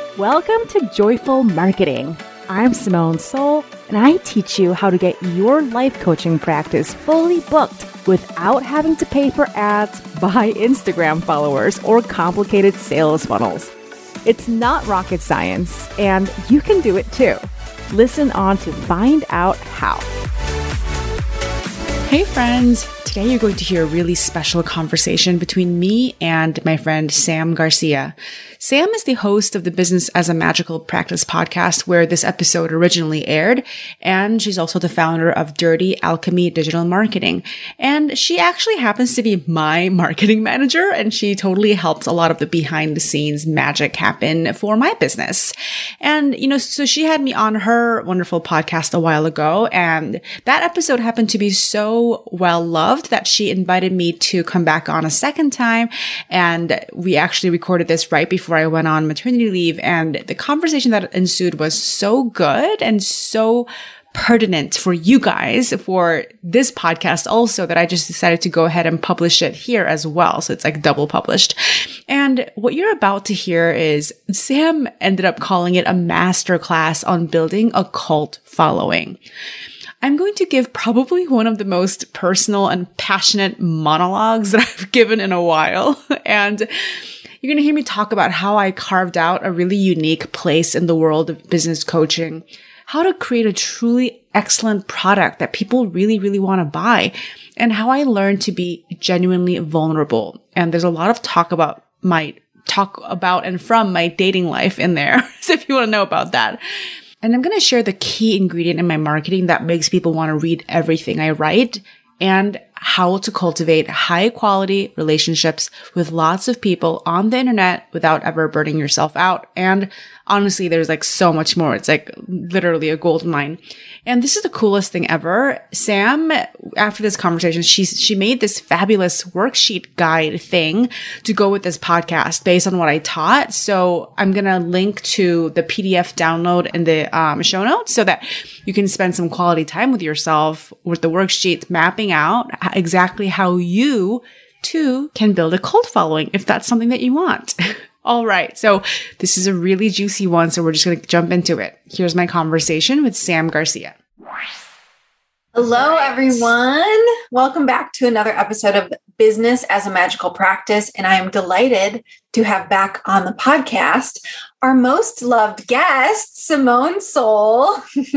Welcome to Joyful Marketing. I'm Simone Seol, and I teach you how to get your life coaching practice fully booked without having to pay for ads, buy Instagram followers, or complicated sales funnels. It's not rocket science, and you can do it too. Listen on to find out how. Hey friends, today you're going to hear a really special conversation between me and my friend Sam Garcia. Sam is the host of the Business as a Magical Practice podcast where this episode originally aired, and she's also the founder of Dirty Alchemy Digital Marketing. And she actually happens to be my marketing manager, and she totally helps a lot of the behind the scenes magic happen for my business. And, so she had me on her wonderful podcast a while ago, and that episode happened to be so well loved that she invited me to come back on a second time. And we actually recorded this right before I went on maternity leave. And the conversation that ensued was so good and so pertinent for you guys for this podcast also that I just decided to go ahead and publish it here as well. So it's like double published. And what you're about to hear is Sam ended up calling it a masterclass on building a cult following. I'm going to give probably one of the most personal and passionate monologues that I've given in a while. And you're going to hear me talk about how I carved out a really unique place in the world of business coaching, how to create a truly excellent product that people really, really want to buy, and how I learned to be genuinely vulnerable. And there's a lot of talk about and from my dating life in there. So if you want to know about that. And I'm going to share the key ingredient in my marketing that makes people want to read everything I write, and how to cultivate high quality relationships with lots of people on the internet without ever burning yourself out. And honestly, there's like so much more. It's like literally a gold mine. And this is the coolest thing ever. Sam, after this conversation, she made this fabulous worksheet guide thing to go with this podcast based on what I taught. So I'm going to link to the PDF download in the show notes so that you can spend some quality time with yourself with the worksheet mapping out exactly how you too can build a cult following if that's something that you want. All right. So this is a really juicy one. So we're just going to jump into it. Here's my conversation with Sam Garcia. Hello, everyone. Welcome back to another episode of Business as a Magical Practice. And I am delighted to have back on the podcast our most loved guest, Simone Seol.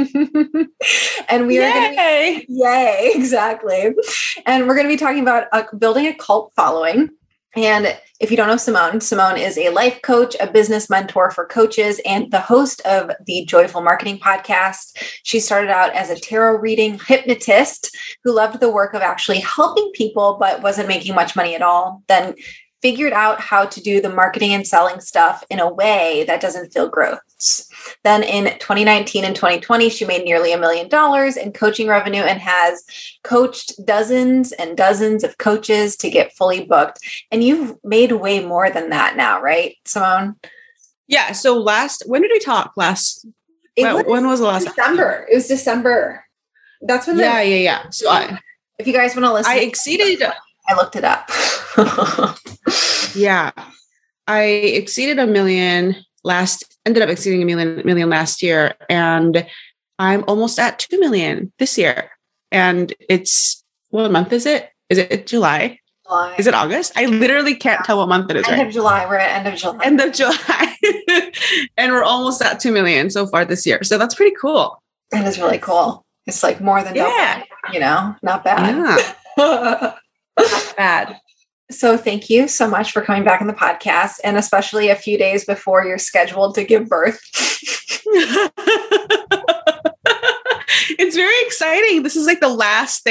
And we are going to yay, exactly. And we're going to be talking about building a cult following. And if you don't know Simone, Simone is a life coach, a business mentor for coaches, and the host of the Joyful Marketing podcast. She started out as a tarot reading hypnotist who loved the work of actually helping people, but wasn't making much money at all. Then figured out how to do the marketing and selling stuff in a way that doesn't feel gross. Then in 2019 and 2020, she made nearly $1 million in coaching revenue and has coached dozens and dozens of coaches to get fully booked. And you've made way more than that now, right, Simone? Yeah. So when did we talk last? When was the last? December. It was December. That's when. Yeah. So if you guys want to listen, I looked it up. Yeah. I exceeded $1 million ended up exceeding $1 million last year. And I'm almost at 2 million this year. And what month is it? Is it July? Is it August? I literally can't tell what month it is. End of July. We're at end of July. End of July. And we're almost at 2 million so far this year. So that's pretty cool. That is really cool. It's like more than double, not bad. Yeah. Not bad. So thank you so much for coming back on the podcast, and especially a few days before you're scheduled to give birth. It's very exciting. This is like the last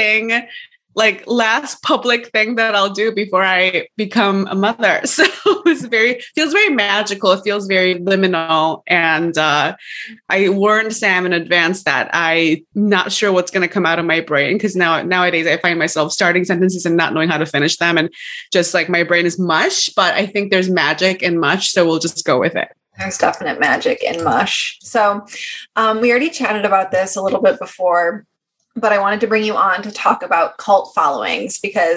public thing that I'll do before I become a mother. So feels very magical. It feels very liminal. And I warned Sam in advance that I'm not sure what's going to come out of my brain, because nowadays I find myself starting sentences and not knowing how to finish them. And just like my brain is mush, but I think there's magic in mush. So we'll just go with it. There's definite magic in mush. So we already chatted about this a little bit before, but I wanted to bring you on to talk about cult followings, because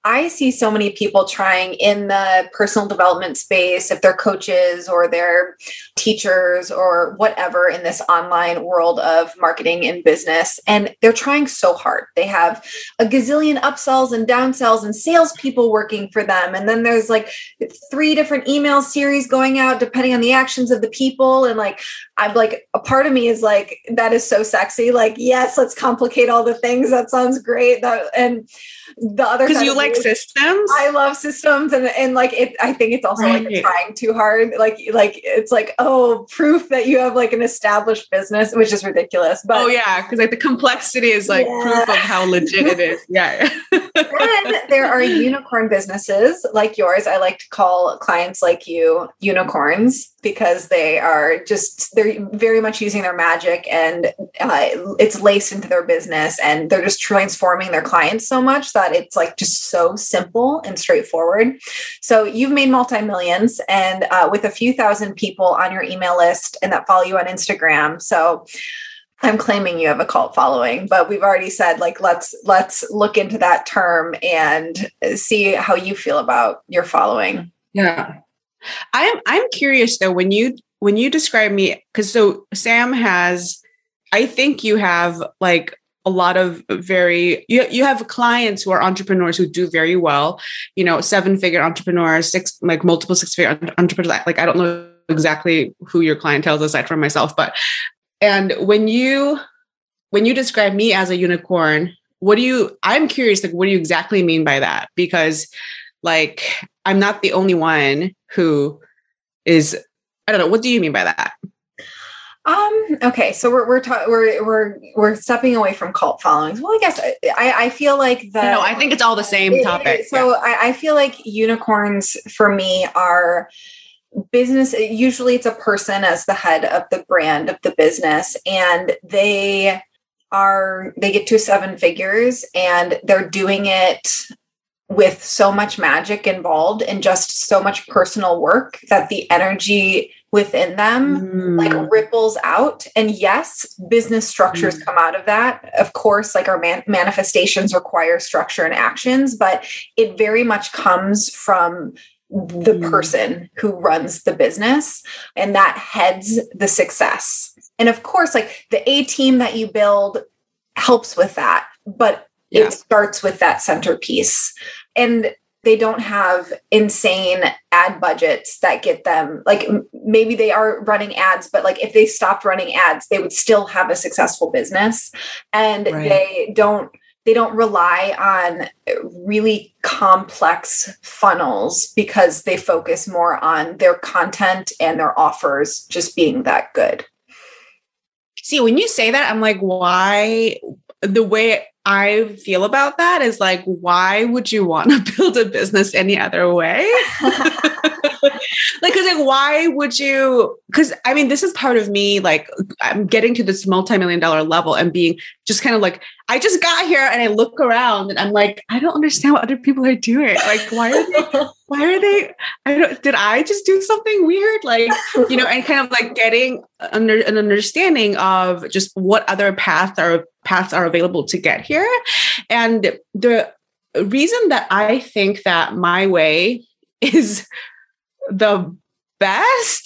I see so many people trying in the personal development space, if they're coaches or they're teachers or whatever in this online world of marketing and business, and they're trying so hard. They have a gazillion upsells and downsells and salespeople working for them. And then there's like 3 different email series going out depending on the actions of the people. And like, I'm like, a part of me is like, that is so sexy. Like, yes, let's complicate all the things. That sounds great. And the other, because you like systems. I love systems, and like it. I think it's also like trying too hard. Like it's like, oh, proof that you have like an established business, which is ridiculous. But because like the complexity is like proof of how legit it is. Yeah. Then there are unicorn businesses like yours. I like to call clients like you unicorns, because they're very much using their magic, and it's laced into their business, and they're just transforming their clients so much that it's like just so simple and straightforward. So you've made multi-millions, and with a few thousand people on your email list and that follow you on Instagram. So I'm claiming you have a cult following, but we've already said, like, let's look into that term and see how you feel about your following. Yeah. I'm curious though, when you describe me, because so Sam has, I think you have like a lot of you have clients who are entrepreneurs who do very well, 7-figure entrepreneurs, multiple 6-figure entrepreneurs. Like, I don't know exactly who your clientele is aside from myself, and when you describe me as a unicorn, I'm curious, like, what do you exactly mean by that? Because like, I'm not the only one who is, I don't know. What do you mean by that? Okay. So we're stepping away from cult followings. Well, I guess I feel like I think it's all the same topic. So yeah. I feel like unicorns for me are business. Usually it's a person as the head of the brand of the business, and they get to 7 figures, and they're doing it with so much magic involved and just so much personal work that the energy within them like ripples out. And yes, business structures come out of that. Of course, like our manifestations require structure and actions, but it very much comes from the person who runs the business, and that heads the success. And of course, like the A team that you build helps with that, but it starts with that centerpiece. And they don't have insane ad budgets that get them, like, maybe they are running ads, but like if they stopped running ads, they would still have a successful business. And they don't rely on really complex funnels, because they focus more on their content and their offers just being that good. See, when you say that, I'm like, why? The way I feel about that is like, why would you want to build a business any other way? Why would you? Because I mean, this is part of me. Like, I'm getting to this multi-million-dollar level and being just kind of like, I just got here and I look around and I'm like, I don't understand what other people are doing. Like, why are they? Did I just do something weird? Like, and kind of like getting an understanding of just what other paths are available to get here. And the reason that I think that my way is the best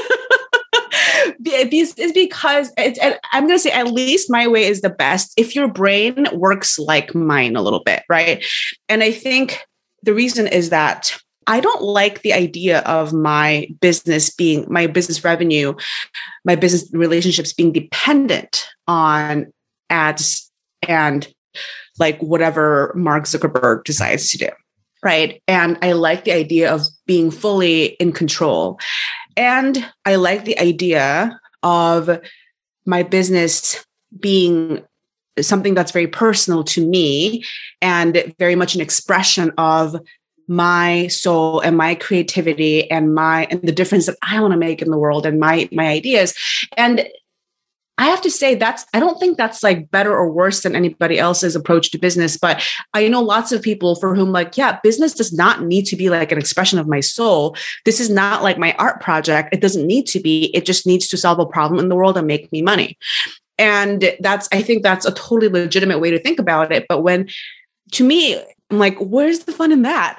is because I'm going to say at least my way is the best if your brain works like mine a little bit, right? And I think the reason is that I don't like the idea of my business revenue, my business relationships being dependent on ads and like whatever Mark Zuckerberg decides to do. Right. And I like the idea of being fully in control. And I like the idea of my business being something that's very personal to me and very much an expression of my soul and my creativity and the difference that I want to make in the world and my ideas. And I have to say I don't think that's like better or worse than anybody else's approach to business, but I know lots of people for whom business does not need to be like an expression of my soul. This is not like my art project. It doesn't need to be, it just needs to solve a problem in the world and make me money. And I think that's a totally legitimate way to think about it. But to me, I'm like, where's the fun in that?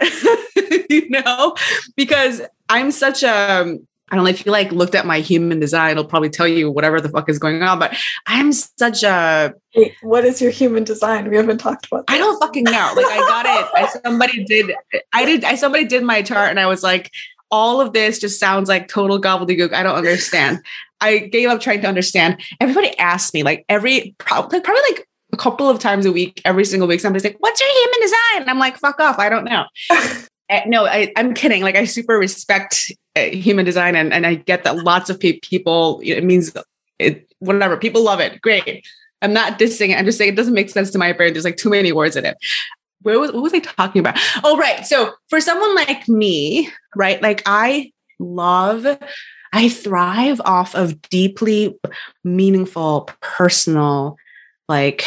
Because I'm such a, I don't know if you like looked at my human design, it'll probably tell you whatever the fuck is going on, but I'm such a... Wait, what is your human design? We haven't talked about that. I don't fucking know. Like I got it. Somebody did my chart and I was like, all of this just sounds like total gobbledygook. I don't understand. I gave up trying to understand. Everybody asks me like probably like a couple of times a week, every single week, somebody's like, what's your human design? And I'm like, fuck off. I don't know. No, I'm kidding. Like I super respect human design and I get that lots of people, it means it, whatever. People love it. Great. I'm not dissing it. I'm just saying it doesn't make sense to my brain. There's like too many words in it. What was I talking about? Oh, right. So for someone like me, right? Like I thrive off of deeply meaningful, personal, like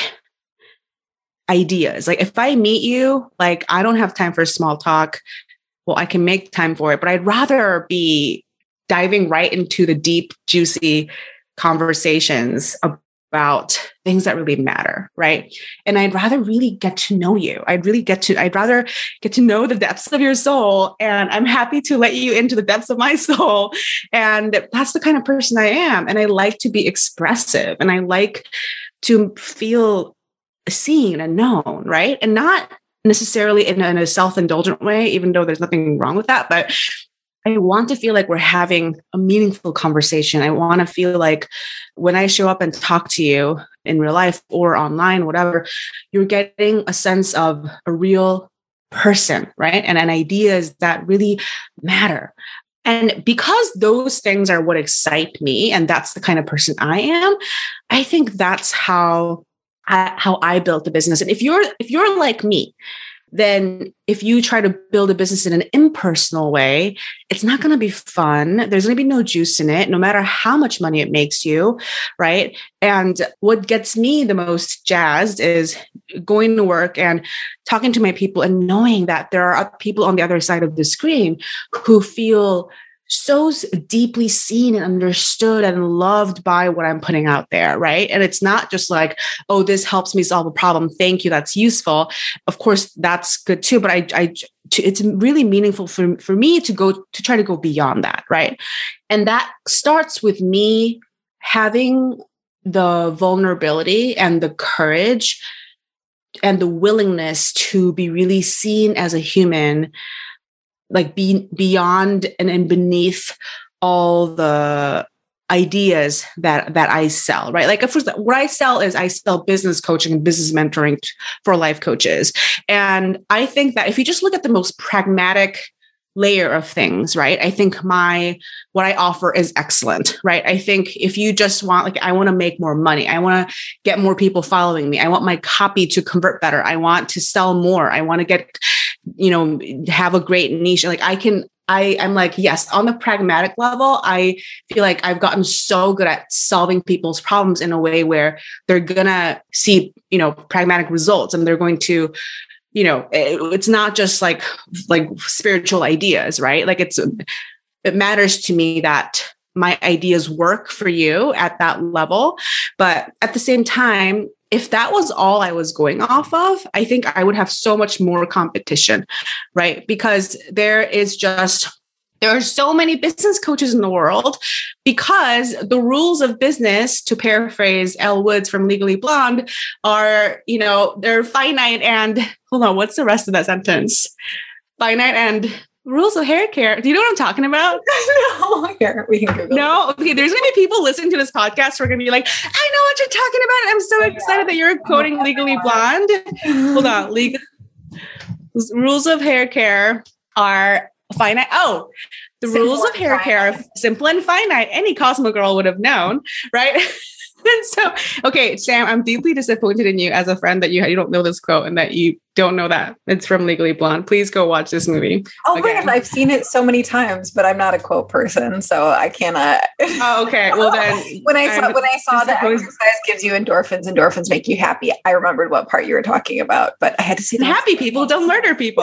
ideas. Like if I meet you, like I don't have time for small talk. Well, I can make time for it, but I'd rather be diving right into the deep, juicy conversations about things that really matter, right? And I'd rather really get to know you. I'd rather get to know the depths of your soul. And I'm happy to let you into the depths of my soul. And that's the kind of person I am. And I like to be expressive and I like to feel seen and known, right? And not necessarily in a self-indulgent way, even though there's nothing wrong with that, but I want to feel like we're having a meaningful conversation. I want to feel like when I show up and talk to you in real life or online, whatever, you're getting a sense of a real person, right? And ideas that really matter. And because those things are what excite me, and that's the kind of person I am, I think that's how I built the business. And if you're like me, then if you try to build a business in an impersonal way, it's not going to be fun. There's going to be no juice in it, no matter how much money it makes you, right? And what gets me the most jazzed is going to work and talking to my people and knowing that there are people on the other side of the screen who feel so deeply seen and understood and loved by what I'm putting out there, right? And it's not just like, oh, this helps me solve a problem. Thank you. That's useful. Of course, that's good too. But it's really meaningful for me to try to go beyond that, right? And that starts with me having the vulnerability and the courage and the willingness to be really seen as a human, like beyond and beneath all the ideas that I sell, right? Like, of course, what I sell is I sell business coaching and business mentoring for life coaches. And I think that if you just look at the most pragmatic layer of things, right? I think what I offer is excellent, right? I think if you just want, like, I want to make more money. I want to get more people following me. I want my copy to convert better. I want to sell more. I want to get, have a great niche. Like I'm like, yes, on the pragmatic level, I feel like I've gotten so good at solving people's problems in a way where they're going to see, pragmatic results, and they're going to, it's not just like spiritual ideas, right? Like it matters to me that my ideas work for you at that level. But at the same time, if that was all I was going off of, I think I would have so much more competition, right? Because there are so many business coaches in the world, because the rules of business, to paraphrase Elle Woods from Legally Blonde, are, they're finite and, hold on, what's the rest of that sentence? Finite and rules of hair care. Do you know what I'm talking about? No, here, we can Google. No? Okay, there's going to be people listening to this podcast who are going to be like, I know what you're talking about. I'm so excited that you're quoting Legally Blonde. Hold on. Rules of hair care are finite. Oh, the rules of hair care are simple and finite. Any Cosmo girl would have known, right? So, okay, Sam, I'm deeply disappointed in you as a friend that you don't know this quote and that you don't know that it's from Legally Blonde. Please go watch this movie. Oh my God, I've seen it so many times, but I'm not a quote person, so I cannot. Oh, okay. Well then, when I saw that exercise gives you endorphins make you happy, I remembered what part you were talking about, but I had to see that. Happy people don't murder people.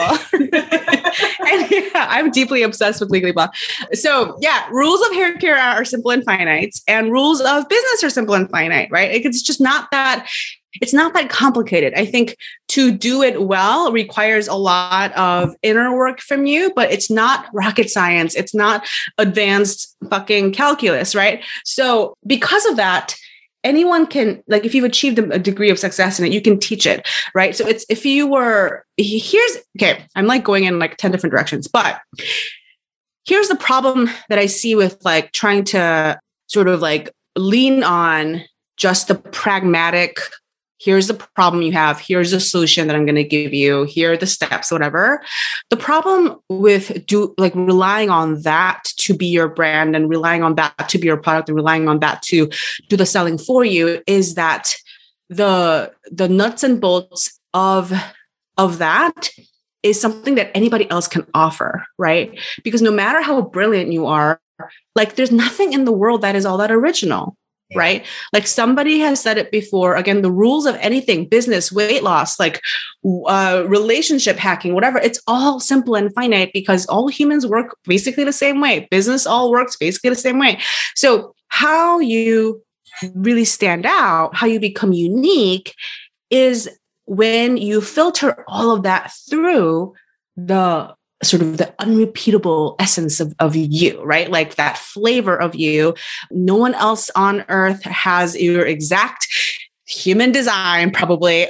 And yeah, I'm deeply obsessed with Legally Blonde. So yeah, rules of hair care are simple and finite, and rules of business are simple and finite, right? It's just not that it's not that complicated. I think to do it well requires a lot of inner work from you, but it's not rocket science. It's not advanced fucking calculus, right? So because of that, anyone can, like, if you've achieved a degree of success in it, you can teach it, right? So it's, if you were, okay, I'm like going in like 10 different directions, but here's the problem that I see with like trying to sort of like lean on just the pragmatic, here's the problem you have, here's the solution that I'm going to give you, here are the steps, whatever. The problem with relying on that to be your brand and relying on that to be your product and relying on that to do the selling for you is that the nuts and bolts of that is something that anybody else can offer, right? Because no matter how brilliant you are, like there's nothing in the world that is all that original. Right? Like somebody has said it before, again, the rules of anything, business, weight loss, like relationship hacking, whatever, it's all simple and finite because all humans work basically the same way. Business all works basically the same way. So how you really stand out, how you become unique is when you filter all of that through the sort of the unrepeatable essence of you, right? Like that flavor of you. No one else on earth has your exact human design, probably,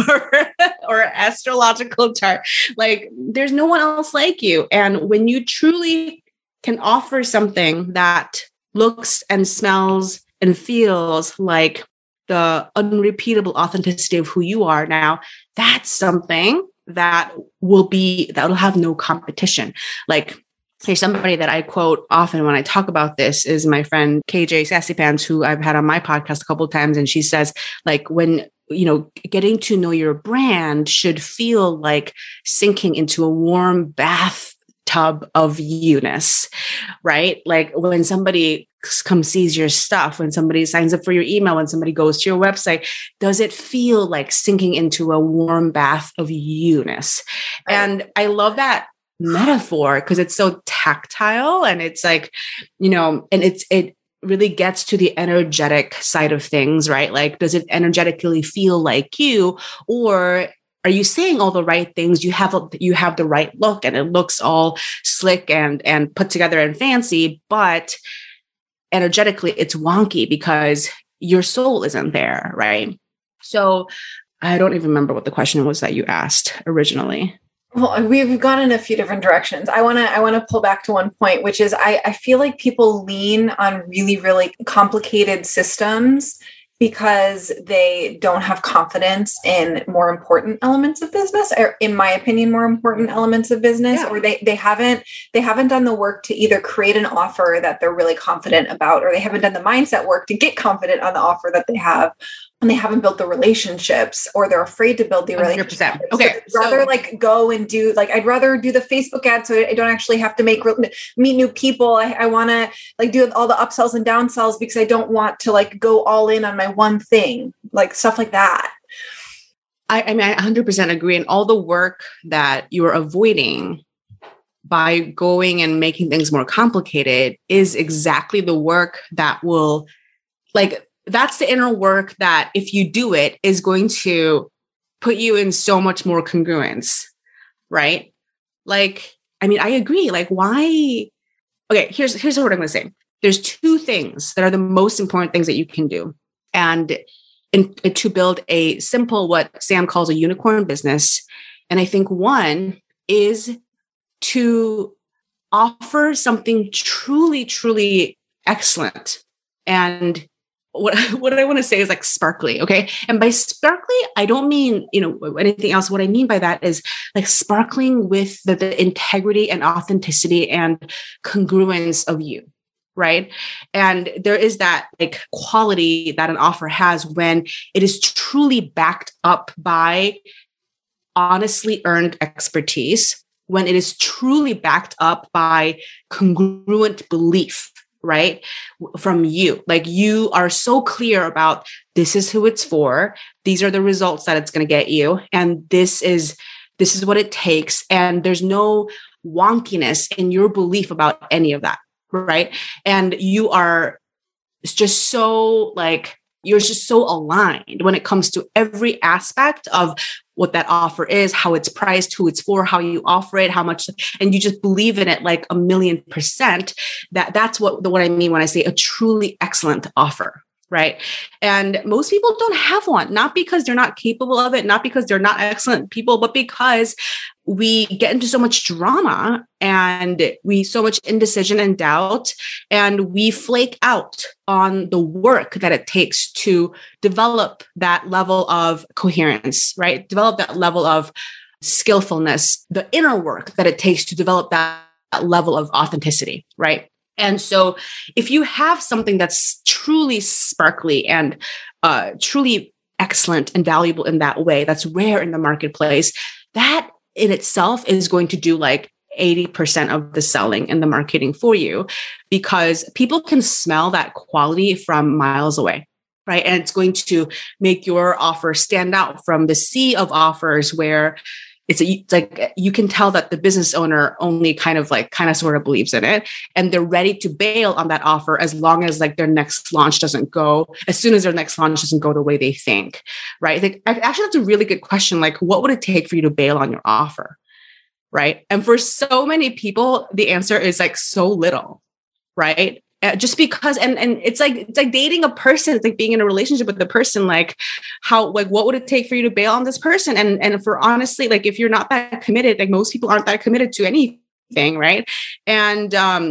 or astrological chart. Like there's no one else like you. And when you truly can offer something that looks and smells and feels like the unrepeatable authenticity of who you are now, that's something that will have no competition. Like, there's somebody that I quote often when I talk about this is my friend KJ Sassy Pants, who I've had on my podcast a couple of times. And she says, like, when, getting to know your brand should feel like sinking into a warm bathtub of you-ness, right? Like when somebody comes sees your stuff, when somebody signs up for your email, when somebody goes to your website, does it feel like sinking into a warm bath of you-ness? Right. And I love that metaphor because it's so tactile and it's like, and it really gets to the energetic side of things, right? Like, does it energetically feel like you, or are you saying all the right things? You have the right look and it looks all slick and put together and fancy, but energetically it's wonky because your soul isn't there, right? So I don't even remember what the question was that you asked originally. Well, we've gone in a few different directions. I want to pull back to one point, which is I feel like people lean on really, really complicated systems because they don't have confidence in more important elements of business, or in my opinion, more important elements of business, or they haven't done the work to either create an offer that they're really confident about, or they haven't done the mindset work to get confident on the offer that they have, and they haven't built the relationships, or they're afraid to build the relationships. Okay. So I'd rather go and do, I'd rather do the Facebook ad so I don't actually have to meet new people. I want to do all the upsells and downsells because I don't want to go all in on my one thing, stuff like that. I mean, I 100% agree. And all the work that you are avoiding by going and making things more complicated is exactly the work that will, that's the inner work that, if you do it, is going to put you in so much more congruence, right? I agree. Why? Okay, here's what I'm going to say. There's two things that are the most important things that you can do. And to build a simple, what Sam calls a unicorn business. And I think one is to offer something truly, truly excellent. And what I want to say is sparkly. Okay. And by sparkly, I don't mean, anything else. What I mean by that is sparkling with the integrity and authenticity and congruence of you. Right. And there is that quality that an offer has when it is truly backed up by honestly earned expertise, when it is truly backed up by congruent belief, right? From you. You are so clear about, this is who it's for. These are the results that it's going to get you. And this is what it takes. And there's no wonkiness in your belief about any of that. Right. And you are just so you're just so aligned when it comes to every aspect of what that offer is, how it's priced, who it's for, how you offer it, how much, and you just believe in it like 1,000,000%. That's what I mean when I say a truly excellent offer. Right. And most people don't have one, not because they're not capable of it, not because they're not excellent people, but because we get into so much drama and so much indecision and doubt, and we flake out on the work that it takes to develop that level of coherence, right? Develop that level of skillfulness, the inner work that it takes to develop that level of authenticity, right? And so if you have something that's truly sparkly and truly excellent and valuable in that way, that's rare in the marketplace, that in itself is going to do like 80% of the selling and the marketing for you, because people can smell that quality from miles away. Right. And it's going to make your offer stand out from the sea of offers where it's like you can tell that the business owner only kind of sort of believes in it, and they're ready to bail on that offer as long as like their next launch doesn't go, as soon as their next launch doesn't go the way they think, right? Like, actually, that's a really good question. Like, what would it take for you to bail on your offer, right? And for so many people, the answer is like so little, right? Just because, and it's like dating a person. It's like being in a relationship with the person. Like, what would it take for you to bail on this person? And for honestly, like, if you're not that committed, like most people aren't that committed to anything, right? And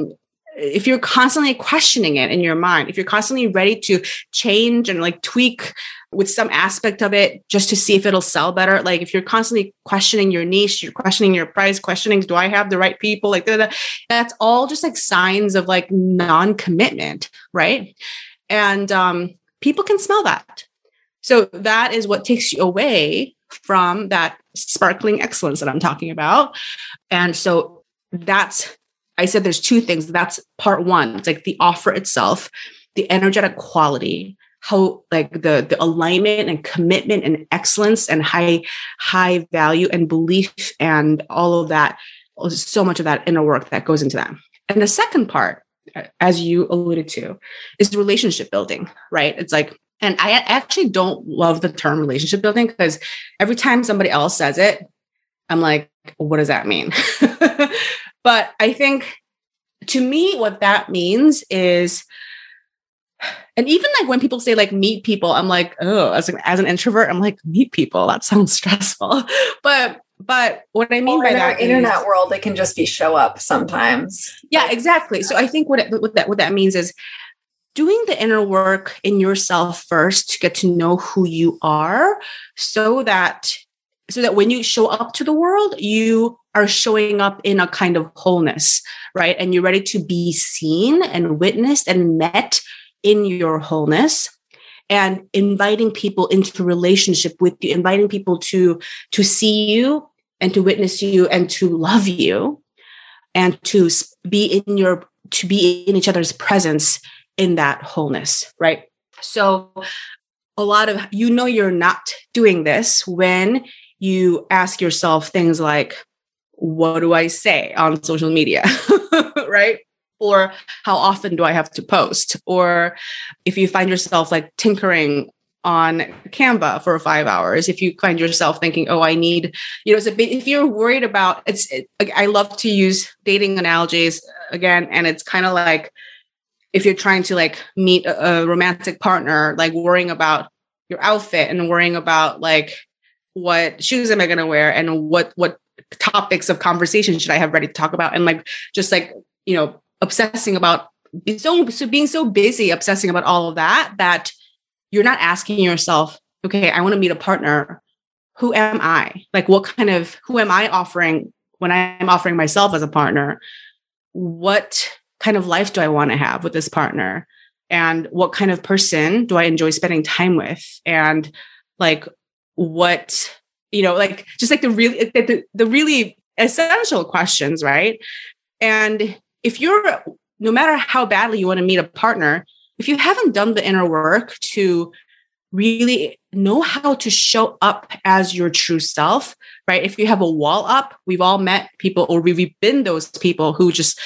if you're constantly questioning it in your mind, if you're constantly ready to change and like tweak with some aspect of it just to see if it'll sell better, like if you're constantly questioning your niche, you're questioning your price, questioning, do I have the right people? Like that's all just like signs of like non-commitment, right? And people can smell that. So that is what takes you away from that sparkling excellence that I'm talking about. And so I said there's two things. That's part one. It's like the offer itself, the energetic quality, how like the alignment and commitment and excellence and high value and belief and all of that, so much of that inner work that goes into that. And the second part, as you alluded to, is relationship building, right? It's like, and I actually don't love the term relationship building because every time somebody else says it, I'm like, what does that mean? But I think to me, what that means is, and even like when people say like meet people, I'm like, oh, as an introvert, I'm like, meet people. That sounds stressful. But what I mean by that internet world, it can just be show up sometimes. Yeah, exactly. So I think what that means is doing the inner work in yourself first to get to know who you are, so that when you show up to the world, you are showing up in a kind of wholeness, right? And you're ready to be seen and witnessed and met in your wholeness, and inviting people into relationship with you, inviting people to see you and to witness you and to love you and to be in each other's presence in that wholeness, right? So a lot of, you're not doing this when you ask yourself things like, what do I say on social media, right? Or how often do I have to post? Or if you find yourself like tinkering on Canva for 5 hours, if you find yourself thinking, oh, I need, if you're worried about, I love to use dating analogies again. And it's kind of like, if you're trying to like meet a romantic partner, like worrying about your outfit and worrying about like, what shoes am I going to wear? And what topics of conversation should I have ready to talk about? And like, just like, obsessing about being so busy, obsessing about all of that you're not asking yourself, okay, I want to meet a partner. Who am I? Like, who am I offering when I'm offering myself as a partner? What kind of life do I want to have with this partner? And what kind of person do I enjoy spending time with? And like, what, just like the really essential questions, right? And if no matter how badly you want to meet a partner, if you haven't done the inner work to really know how to show up as your true self, right? If you have a wall up, we've all met people, or we've been those people who just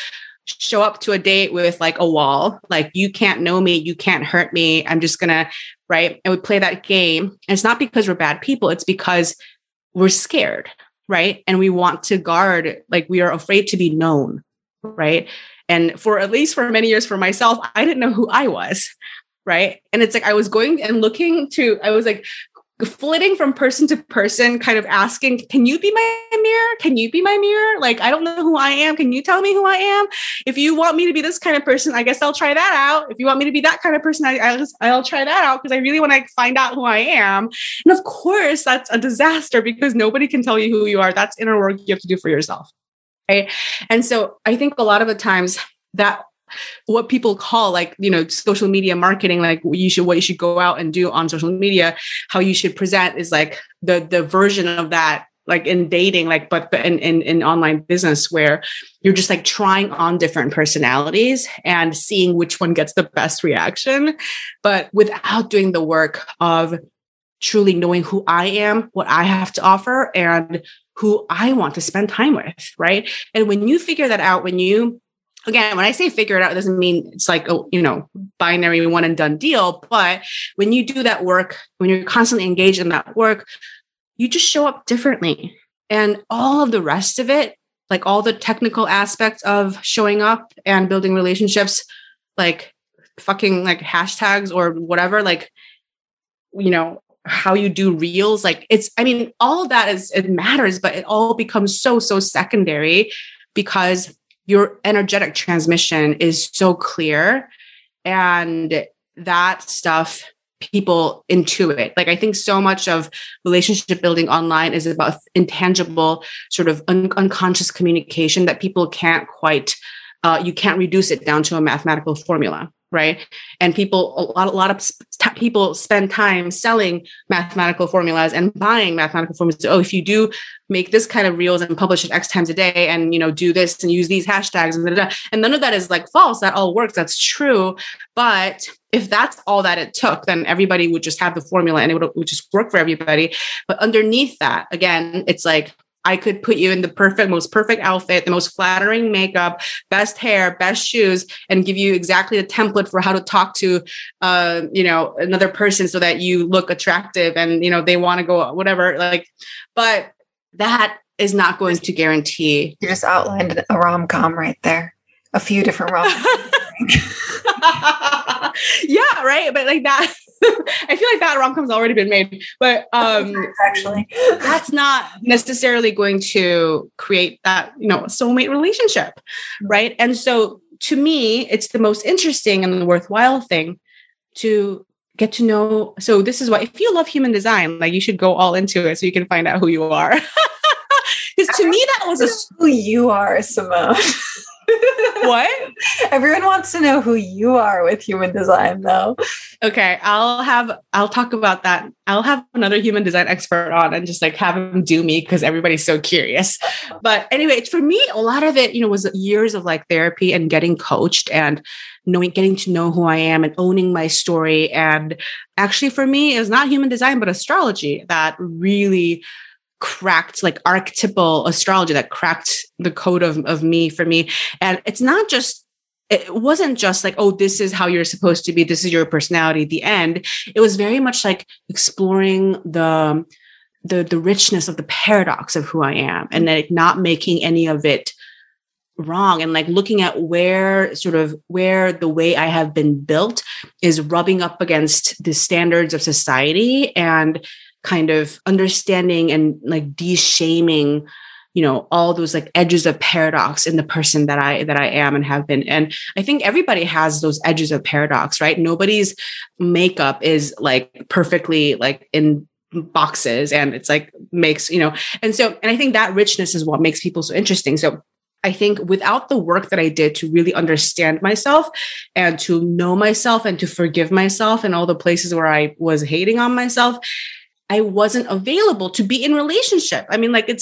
show up to a date with like a wall, like you can't know me, you can't hurt me. I'm just gonna, right? And we play that game. And it's not because we're bad people. It's because we're scared, right? And we want to guard, like we are afraid to be known, right? And for at least for many years for myself, I didn't know who I was, right? And it's like, I was going and I was like, flitting from person to person, kind of asking, can you be my mirror? Can you be my mirror? Like, I don't know who I am. Can you tell me who I am? If you want me to be this kind of person, I guess I'll try that out. If you want me to be that kind of person, I'll try that out because I really want to find out who I am. And of course, that's a disaster because nobody can tell you who you are. That's inner work you have to do for yourself, right? And so I think a lot of the times that what people call like, social media marketing, like what you should go out and do on social media, how you should present is like the version of that, like in dating, like, but in online business where you're just like trying on different personalities and seeing which one gets the best reaction, but without doing the work of truly knowing who I am, what I have to offer, and who I want to spend time with, right? And when you figure that out, again, when I say figure it out, it doesn't mean it's like, binary one and done deal. But when you do that work, when you're constantly engaged in that work, you just show up differently. And all of the rest of it, like all the technical aspects of showing up and building relationships, like fucking like hashtags or whatever, like, how you do reels, like all of that it matters, but it all becomes so secondary because your energetic transmission is so clear, and that stuff people intuit. Like I think so much of relationship building online is about intangible sort of unconscious communication that people can't quite, you can't reduce it down to a mathematical formula. Right. And a lot of people spend time selling mathematical formulas and buying mathematical formulas. Oh, if you do make this kind of reels and publish it X times a day and, do this and use these hashtags and none of that is like false. That all works. That's true. But if that's all that it took, then everybody would just have the formula and it would just work for everybody. But underneath that, again, it's like, I could put you in the most perfect outfit, the most flattering makeup, best hair, best shoes, and give you exactly the template for how to talk to, another person so that you look attractive and, they want to go whatever, but that is not going to guarantee. You just outlined a rom-com right there. A few different rom-coms. Yeah. Right. But like that, I feel like that rom-com's already been made, but actually, that's not necessarily going to create that, soulmate relationship. Right. And so to me, it's the most interesting and the worthwhile thing to get to know. So this is why, if you love human design, like you should go all into it so you can find out who you are. Because to me, that was who you are, Simone. What? Everyone wants to know who you are with human design, though. Okay, I'll talk about that. I'll have another human design expert on and just like have him do me because everybody's so curious. But anyway, for me, a lot of it, was years of like therapy and getting coached and getting to know who I am and owning my story. And actually, for me, it's not human design, but astrology that really cracked, like archetypal astrology that cracked the code of me for me. And it wasn't just like, oh, this is how you're supposed to be. This is your personality at the end. It was very much like exploring the richness of the paradox of who I am and like not making any of it wrong. And like looking at where the way I have been built is rubbing up against the standards of society and kind of understanding and like de-shaming, all those like edges of paradox in the person that I am and have been. And I think everybody has those edges of paradox, right? Nobody's makeup is like perfectly like in boxes and it's like makes, and I think that richness is what makes people so interesting. So I think without the work that I did to really understand myself and to know myself and to forgive myself and all the places where I was hating on myself, I wasn't available to be in relationship. I mean, like it's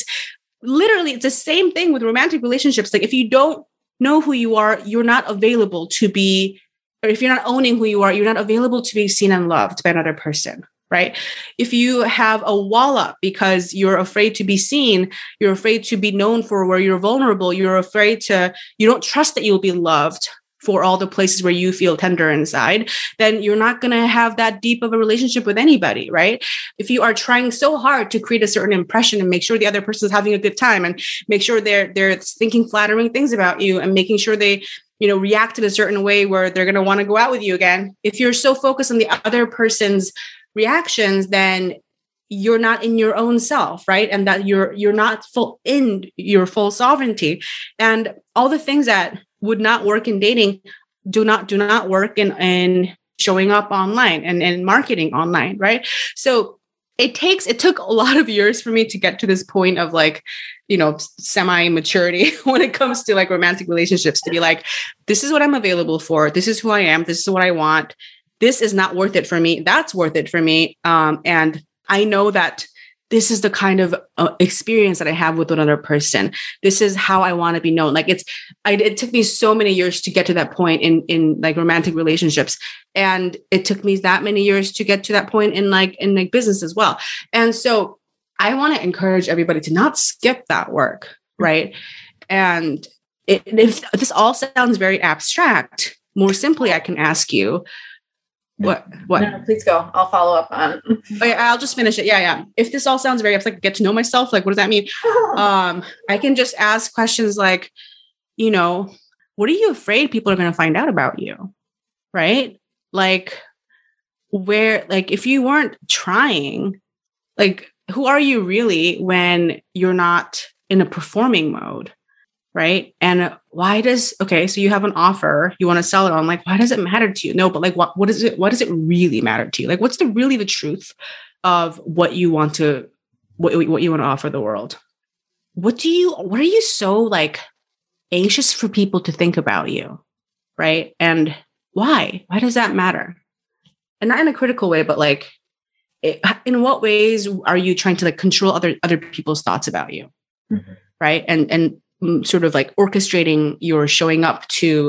the same thing with romantic relationships. Like if you don't know who you are, you're not available to be, or if you're not owning who you are, you're not available to be seen and loved by another person. right? If you have a wall up because you're afraid to be seen, you're afraid to be known for where you're vulnerable, you don't trust that you'll be loved for all the places where you feel tender inside, then you're not going to have that deep of a relationship with anybody, right? If you are trying so hard to create a certain impression and make sure the other person is having a good time and make sure they're thinking flattering things about you and making sure they react in a certain way where they're going to want to go out with you again. If you're so focused on the other person's reactions, then you're not in your own self, right? And that you're not full in your full sovereignty. And all the things that would not work in dating do not work in showing up online and marketing online, right? So it took a lot of years for me to get to this point of like, semi-maturity when it comes to like romantic relationships, to be like, this is what I'm available for. This is who I am. This is what I want. This is not worth it for me. That's worth it for me. And I know that this is the kind of experience that I have with another person. This is how I want to be known. Like it took me so many years to get to that point in like romantic relationships. And it took me that many years to get to that point in business as well. And so I want to encourage everybody to not skip that work, right? And if this all sounds very abstract, more simply, I can ask you, what? No, please go. I'll follow up on. Okay, I'll just finish it. Yeah. If this all sounds very abstract, get to know myself. Like, what does that mean? I can just ask questions like, what are you afraid people are going to find out about you? Right? Like, if you weren't trying, like, who are you really when you're not in a performing mode? Right. And so you have an offer, you want to sell it on, like, why does it matter to you? No, but like, what does it really matter to you? Like, what's really the truth of what you want to offer the world? What are you so like anxious for people to think about you? Right. And why does that matter? And not in a critical way, but like, in what ways are you trying to like control other people's thoughts about you? Mm-hmm. Right. And sort of like orchestrating your showing up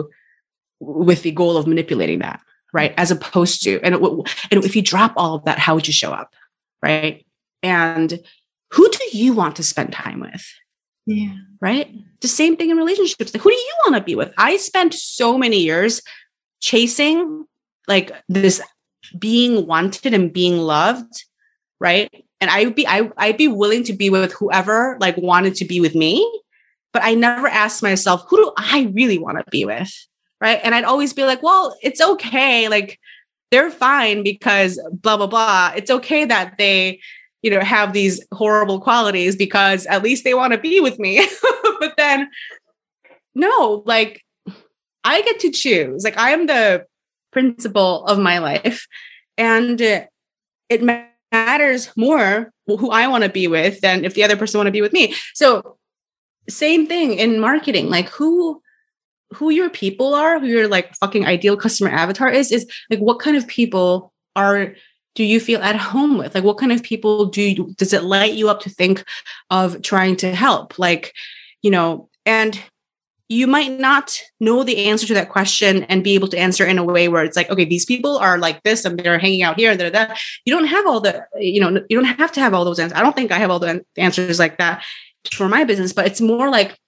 with the goal of manipulating that, right? As opposed to, and if you drop all of that, how would you show up, right? And who do you want to spend time with? Yeah. Right? The same thing in relationships. Like, who do you want to be with? I spent so many years chasing like this being wanted and being loved, right? And I'd be willing to be with whoever like wanted to be with me. But I never asked myself, who do I really want to be with? Right. And I'd always be like, well, it's okay. Like, they're fine because blah, blah, blah. It's okay that they, have these horrible qualities because at least they want to be with me. But then no, like, I get to choose. Like, I am the principal of my life, and it matters more who I want to be with than if the other person want to be with me. So same thing in marketing, like who your people are, who your like fucking ideal customer avatar is like, what kind of people do you feel at home with? Like, what kind of people does it light you up to think of trying to help? Like, and you might not know the answer to that question and be able to answer in a way where it's like, okay, these people are like this and they're hanging out here and they're that. You don't have all the, you don't have to have all those answers. I don't think I have all the answers like that for my business, but it's more like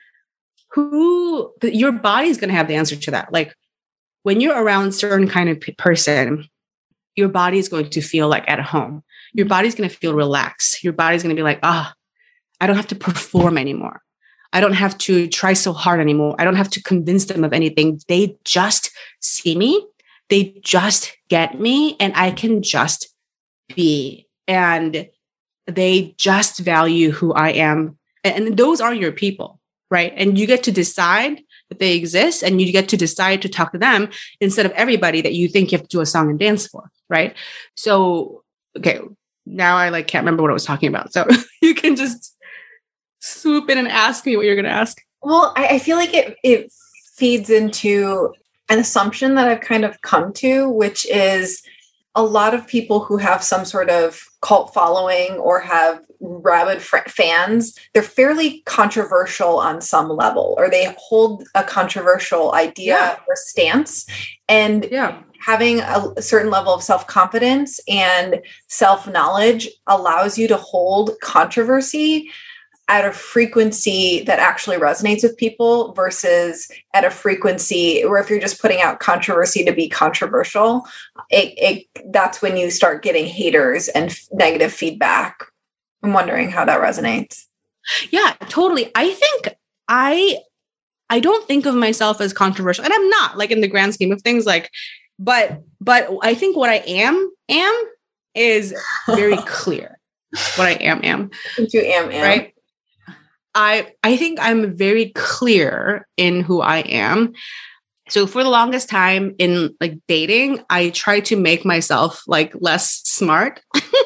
who your body's going to have the answer to that. Like, when you're around certain kind of person, your body is going to feel like at home. Your body's going to feel relaxed. Your body's going to be like, I don't have to perform anymore. I don't have to try so hard anymore. I don't have to convince them of anything. They just see me. They just get me, and I can just be. And they just value who I am. And those are your people, right? And you get to decide that they exist, and you get to decide to talk to them instead of everybody that you think you have to do a song and dance for, right? So, okay, now I can't remember what I was talking about. So you can just swoop in and ask me what you're going to ask. Well, I feel like it feeds into an assumption that I've kind of come to, which is a lot of people who have some sort of cult following or have rabid fans, they're fairly controversial on some level, or they hold a controversial idea or stance. And having a certain level of self-confidence and self-knowledge allows you to hold controversy at a frequency that actually resonates with people versus at a frequency where if you're just putting out controversy to be controversial, that's when you start getting haters and negative feedback. I'm wondering how that resonates. Yeah, totally. I think I don't think of myself as controversial, and I'm not, like, in the grand scheme of things, like, but I think what I am is very clear. What I am. I think you am. Right? I think I'm very clear in who I am. So for the longest time in like dating, I tried to make myself like less smart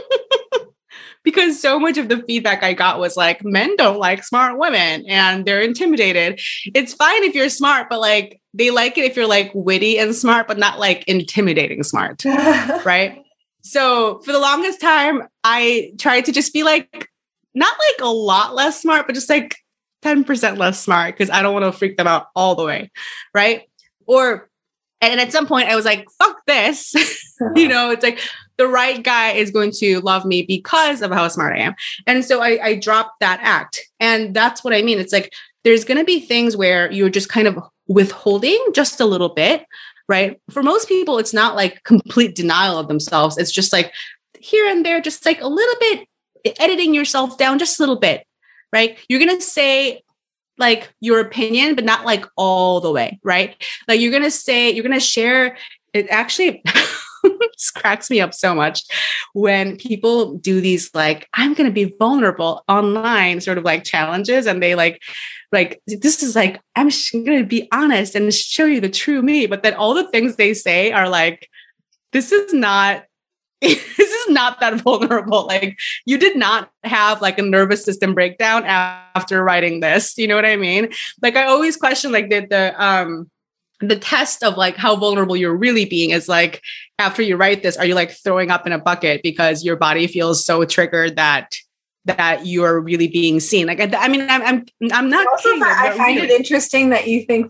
because so much of the feedback I got was like, men don't like smart women and they're intimidated. It's fine if you're smart, but like they like it if you're like witty and smart, but not like intimidating smart. Right. So for the longest time, I tried to just be like, not like a lot less smart, but just like 10% less smart because I don't want to freak them out all the way. Right. And at some point I was like, fuck this. It's like the right guy is going to love me because of how smart I am. And so I dropped that act. And that's what I mean. It's like, there's going to be things where you're just kind of withholding just a little bit. Right. For most people, it's not like complete denial of themselves. It's just like here and there, just like a little bit, editing yourself down just a little bit, right? You're going to say like your opinion, but not like all the way, right? Like you're going to share it. Actually, this cracks me up so much when people do these, like, I'm going to be vulnerable online sort of like challenges. And they like, this is like, I'm going to be honest and show you the true me. But then all the things they say are like, this is not that vulnerable. Like you did not have like a nervous system breakdown after writing this. You know what I mean? Like I always question like the test of like how vulnerable you're really being is like, after you write this, are you like throwing up in a bucket because your body feels so triggered that you're really being seen? Like, I mean, I'm not kidding. I find it interesting that you think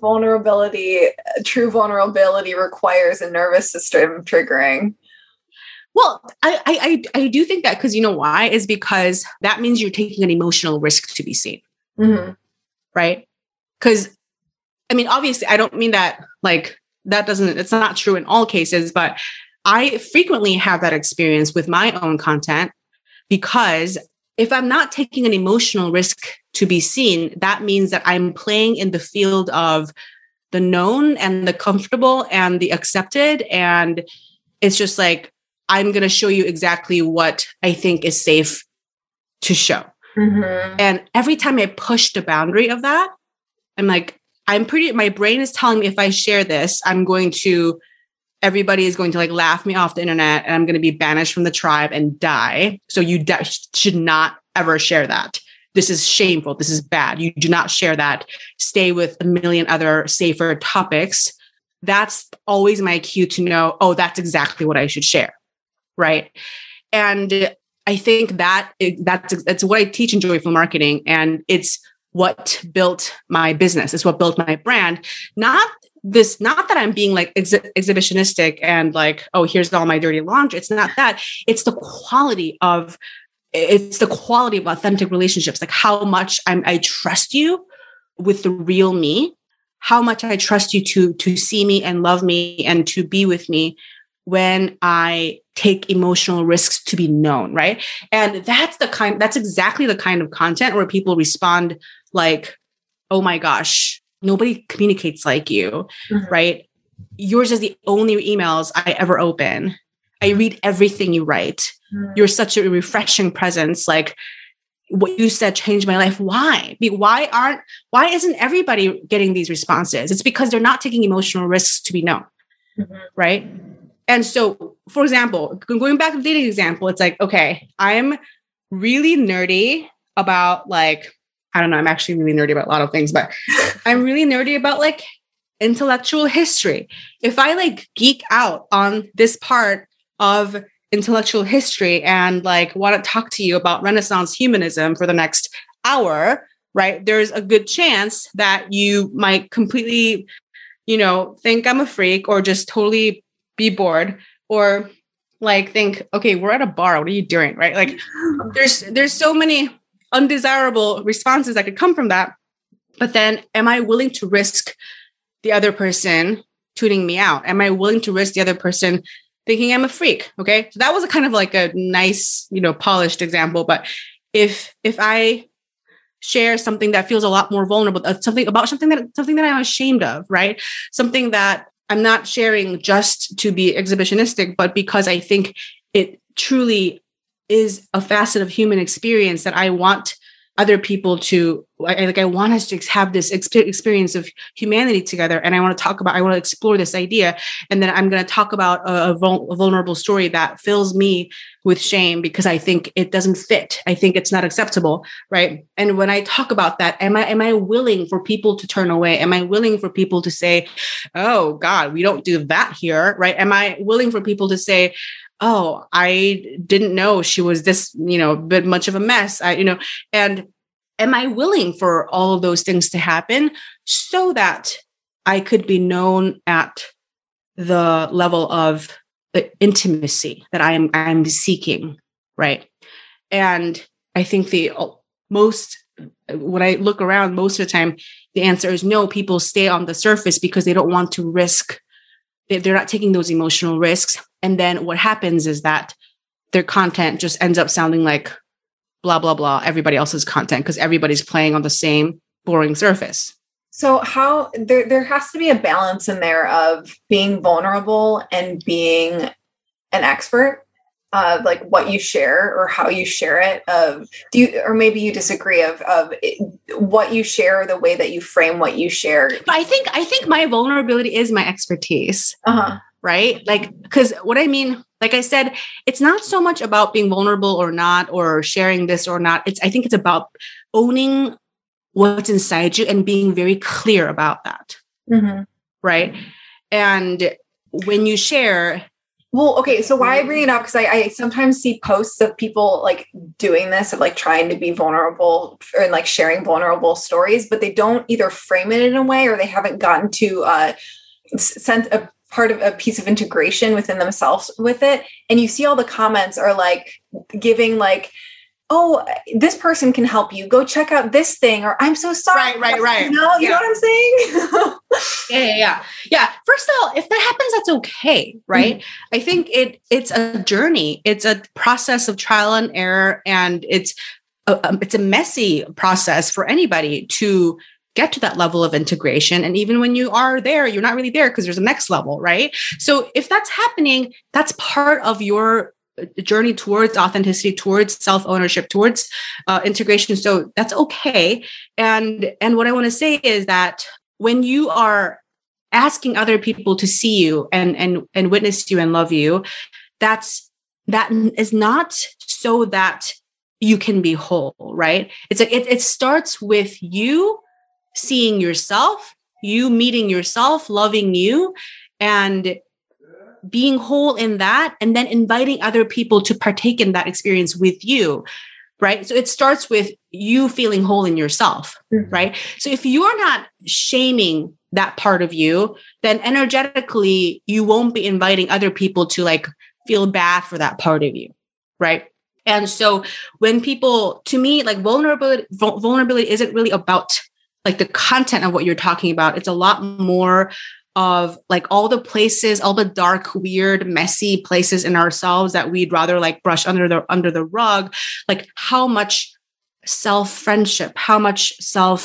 true vulnerability requires a nervous system triggering. Well, I do think that because you know why? Is because that means you're taking an emotional risk to be seen. Mm-hmm. Right? Because, I mean, obviously, I don't mean that like it's not true in all cases, but I frequently have that experience with my own content because if I'm not taking an emotional risk to be seen, that means that I'm playing in the field of the known and the comfortable and the accepted. And it's just like, I'm going to show you exactly what I think is safe to show. Mm-hmm. And every time I push the boundary of that, I'm like, my brain is telling me if I share this, everybody is going to like laugh me off the internet and I'm going to be banished from the tribe and die. So you should not ever share that. This is shameful. This is bad. You do not share that. Stay with a million other safer topics. That's always my cue to know, oh, that's exactly what I should share. Right. And I think that's what I teach in Joyful Marketing. And it's what built my business. It's what built my brand. Not that I'm being like exhibitionistic and like, oh, here's all my dirty laundry. It's not that. It's the quality of authentic relationships. Like how much I trust you with the real me, how much I trust you to see me and love me and to be with me when I take emotional risks to be known, right? And that's exactly the kind of content where people respond like, oh my gosh, nobody communicates like you, mm-hmm. right? Yours is the only emails I ever open. I read everything you write. Mm-hmm. You're such a refreshing presence. Like what you said changed my life. Why? Why isn't everybody getting these responses? It's because they're not taking emotional risks to be known, mm-hmm. right? And so, for example, going back to the dating example, it's like, okay, I'm really nerdy about like, I don't know, I'm actually really nerdy about a lot of things, but I'm really nerdy about like intellectual history. If I like geek out on this part of intellectual history and like want to talk to you about Renaissance humanism for the next hour, right? There's a good chance that you might completely, think I'm a freak or just totally be bored or like think, okay, we're at a bar. What are you doing? Right? Like there's so many undesirable responses that could come from that. But then am I willing to risk the other person tuning me out? Am I willing to risk the other person thinking I'm a freak? Okay. So that was a kind of like a nice, polished example. But if I share something that feels a lot more vulnerable, something that I'm ashamed of, right? Something that I'm not sharing just to be exhibitionistic, but because I think it truly is a facet of human experience that I want other people to, I want us to have this experience of humanity together. And I want to explore this idea. And then I'm going to talk about a vulnerable story that fills me with shame because I think it doesn't fit. I think it's not acceptable. Right. And when I talk about that, am I willing for people to turn away? Am I willing for people to say, oh God, we don't do that here. Right. Am I willing for people to say, oh, I didn't know she was this, bit much of a mess. And am I willing for all of those things to happen so that I could be known at the level of the intimacy that I'm seeking, right? And I think when I look around most of the time, the answer is no. People stay on the surface because they don't want to risk. They're not taking those emotional risks. And then what happens is that their content just ends up sounding like blah, blah, blah, everybody else's content because everybody's playing on the same boring surface. So how there has to be a balance in there of being vulnerable and being an expert of like what you share or how you share it, or maybe you disagree of what you share, the way that you frame what you share. But I think my vulnerability is my expertise. Right? Like, because what I mean, like I said, it's not so much about being vulnerable or not, or sharing this or not. I think it's about owning what's inside you and being very clear about that. Mm-hmm. Right. And when you share. Well, okay. So why I bring it up, because I sometimes see posts of people like doing this, of like trying to be vulnerable and like sharing vulnerable stories, but they don't either frame it in a way or they haven't gotten to send a part of a piece of integration within themselves with it. And you see all the comments are like giving like, oh, this person can help you. Go check out this thing. Or I'm so sorry. Right. You know what I'm saying? Yeah. First of all, if that happens, that's okay. Right. Mm-hmm. I think it's a journey. It's a process of trial and error. And it's a messy process for anybody to get to that level of integration. And even when you are there, you're not really there because there's a next level, right? So if that's happening, that's part of your journey towards authenticity, towards self-ownership, towards integration. So that's okay. And what I want to say is that when you are asking other people to see you and witness you and love you, that is not so that you can be whole, right? It's like it starts with you seeing yourself, you meeting yourself, loving you, and being whole in that, and then inviting other people to partake in that experience with you, right? So it starts with you feeling whole in yourself, right? So if you're not shaming that part of you, then energetically, you won't be inviting other people to like feel bad for that part of you, right? And so when people, to me, like vulnerability isn't really about like the content of what you're talking about. It's a lot more of like all the places, all the dark, weird, messy places in ourselves that we'd rather like brush under the rug. Like how much self-friendship, how much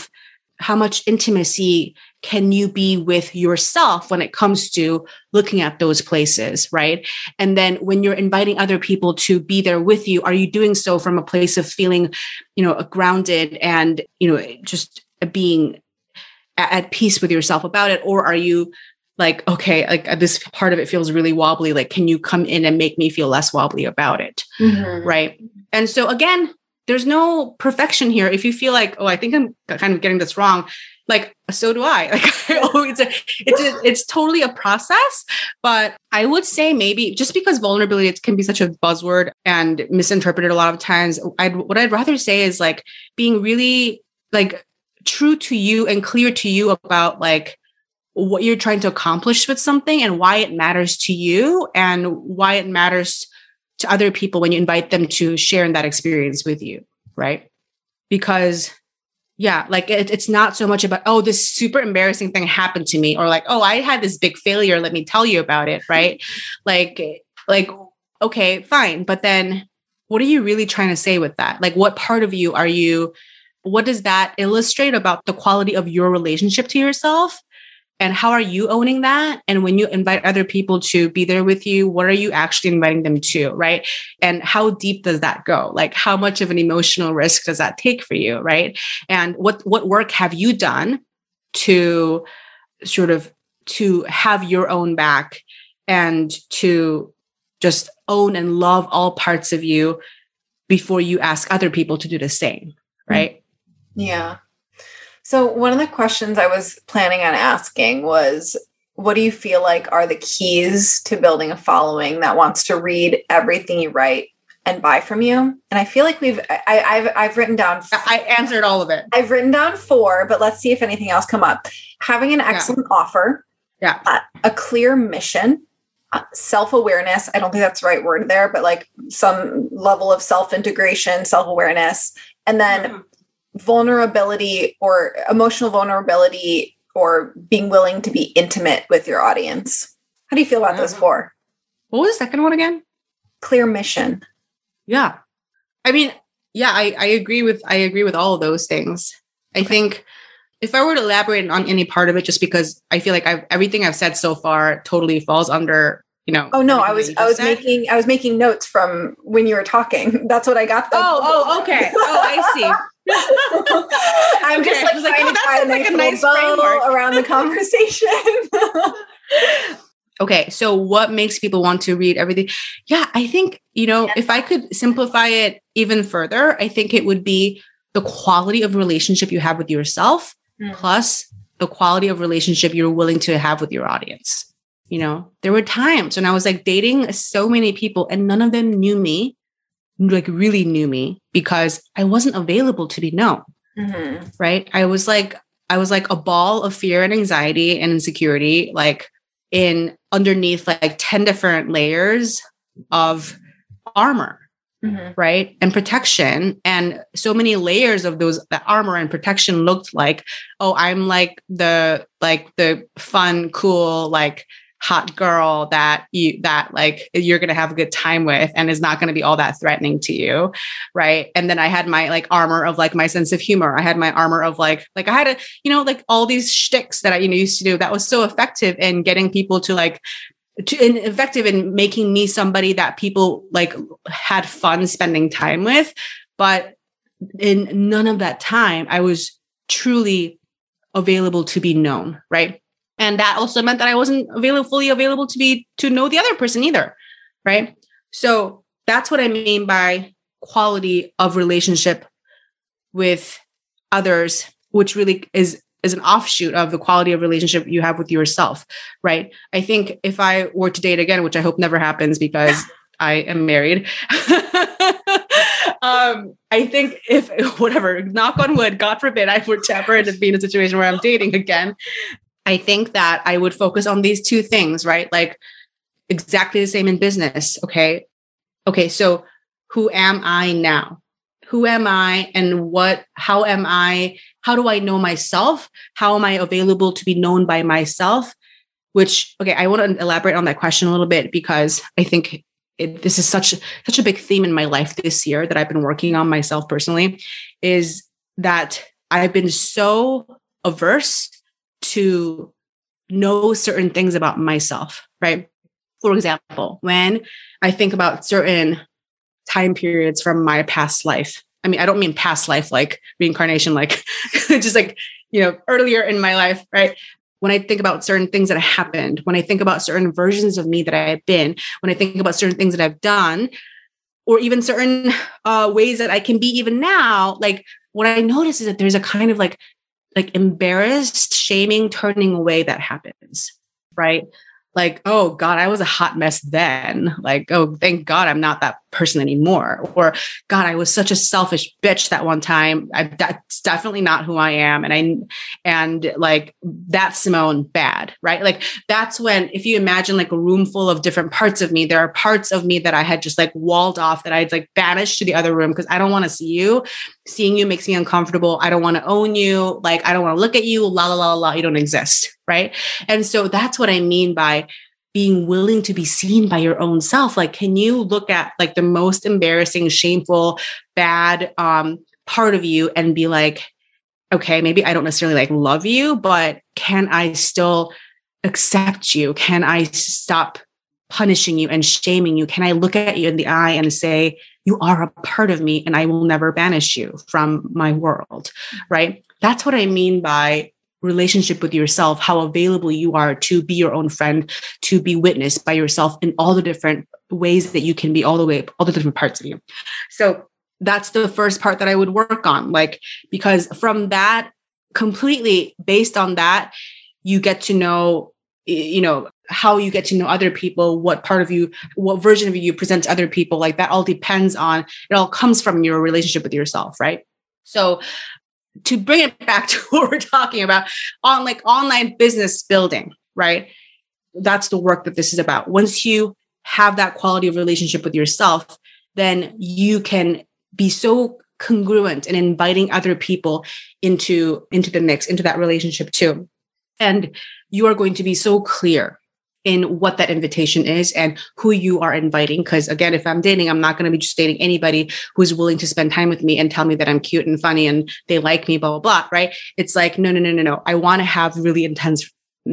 intimacy can you be with yourself when it comes to looking at those places, right? And then when you're inviting other people to be there with you, are you doing so from a place of feeling, grounded and, just being at peace with yourself about it? Or are you like, okay, like this part of it feels really wobbly. Like, can you come in and make me feel less wobbly about it? Mm-hmm. Right. And so again, there's no perfection here. If you feel like, oh, I think I'm kind of getting this wrong, Like, so do I. Like, it's totally a process. But I would say maybe just because vulnerability, it can be such a buzzword and misinterpreted a lot of times. What I'd rather say is like being really like true to you and clear to you about like what you're trying to accomplish with something and why it matters to you and why it matters to other people when you invite them to share in that experience with you. Right. Because yeah, like it's not so much about, oh, this super embarrassing thing happened to me, or like, oh, I had this big failure. Let me tell you about it. Right. like, okay, fine. But then what are you really trying to say with that? Like, what part of you what does that illustrate about the quality of your relationship to yourself? And how are you owning that? And when you invite other people to be there with you, what are you actually inviting them to? Right. And how deep does that go? Like, how much of an emotional risk does that take for you? Right. And what work have you done to sort of to have your own back and to just own and love all parts of you before you ask other people to do the same? Right. Yeah. So one of the questions I was planning on asking was, what do you feel like are the keys to building a following that wants to read everything you write and buy from you? And I feel like I've written down. I answered all of it. I've written down 4, but let's see if anything else come up. Having an excellent offer. Yeah. A clear mission. Self-awareness. I don't think that's the right word there, but like some level of self-integration, self-awareness, and then vulnerability or emotional vulnerability or being willing to be intimate with your audience. How do you feel about those 4? What was the second one again? Clear mission. Yeah. I mean, yeah, I agree with all of those things. I think if I were to elaborate on any part of it, just because I feel like everything I've said so far totally falls under, Oh no, I was making notes from when you were talking. That's what I got. Oh, okay. Oh, I see. I'm just like trying to tie a nice bow around the conversation. Okay, so what makes people want to read everything? Yeah, I think, if I could simplify it even further, I think it would be the quality of relationship you have with yourself, plus the quality of relationship you're willing to have with your audience. There were times when I was like dating so many people and none of them knew me, like really knew me, because I wasn't available to be known. Mm-hmm. Right. I was like a ball of fear and anxiety and insecurity, like underneath like 10 different layers of armor. Mm-hmm. Right. And protection. And so many layers of that armor and protection looked like, oh, I'm like the fun, cool, like hot girl that you're going to have a good time with and is not going to be all that threatening to you. Right. And then I had my like armor of like my sense of humor. I had my armor of like I had like all these shticks that I, used to do that was so effective in getting people to effective in making me somebody that people like had fun spending time with. But in none of that time, I was truly available to be known. Right. And that also meant that I wasn't fully available to know the other person either. Right. So that's what I mean by quality of relationship with others, which really is an offshoot of the quality of relationship you have with yourself. Right. I think if I were to date again, which I hope never happens because I am married, I think if whatever, knock on wood, God forbid, I were to ever be in a situation where I'm dating again, I think that I would focus on these 2 things, right? Like exactly the same in business. Okay. So who am I now? Who am I and how am I? How do I know myself? How am I available to be known by myself? I want to elaborate on that question a little bit because I think this is such a big theme in my life this year that I've been working on myself personally, is that I've been so averse to know certain things about myself, right? For example, when I think about certain time periods from my past life, I mean, I don't mean past life, like reincarnation, like just like, earlier in my life, right? When I think about certain things that happened, when I think about certain versions of me that I have been, when I think about certain things that I've done, or even certain ways that I can be even now, like what I notice is that there's a kind of like like embarrassed, shaming, turning away that happens, right? Like, oh God, I was a hot mess then. Like, oh, thank God I'm not that person anymore. Or God, I was such a selfish bitch that one time. That's definitely not who I am. And like, that's Simone bad, right? Like, that's when, if you imagine like a room full of different parts of me, there are parts of me that I had just like walled off, that I'd like banished to the other room because I don't want to see you. Seeing you makes me uncomfortable. I don't want to own you. Like, I don't want to look at you. La, la, la, la, you don't exist. Right. And so that's what I mean by being willing to be seen by your own self. Like, can you look at like the most embarrassing, shameful, bad part of you and be like, okay, maybe I don't necessarily like love you, but can I still accept you? Can I stop punishing you and shaming you? Can I look at you in the eye and say, you are a part of me and I will never banish you from my world, right? That's what I mean by relationship with yourself, how available you are to be your own friend, to be witnessed by yourself in all the different ways that you can be, all the different parts of you. So that's the first part that I would work on, like, because from that, completely based on that, you get to know, how you get to know other people, what part of you, what version of you present to other people. Like, that all depends on, it all comes from your relationship with yourself, right? So to bring it back to what we're talking about on like online business building, right? That's the work that this is about. Once you have that quality of relationship with yourself, then you can be so congruent and inviting other people into the mix, into that relationship too. And you are going to be so clear in what that invitation is and who you are inviting. Because again, if I'm dating, I'm not going to be just dating anybody who's willing to spend time with me and tell me that I'm cute and funny and they like me, blah, blah, blah, right? It's like, no. I want to have really intense,